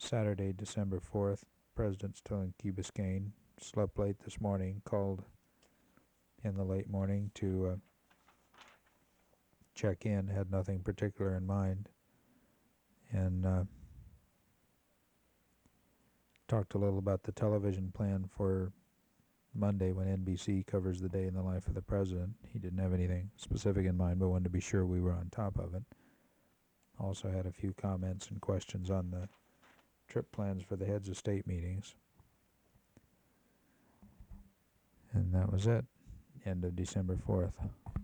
Saturday, December 4th. President still in Key Biscayne. Slept late this morning. Called in the late morning to check in. Had nothing particular in mind. And talked a little about the television plan for Monday when NBC covers the day in the life of the president. He didn't have anything specific in mind, but wanted to be sure we were on top of it. Also had a few comments and questions on the trip plans for the heads of state meetings. And that was it. End of December 4th.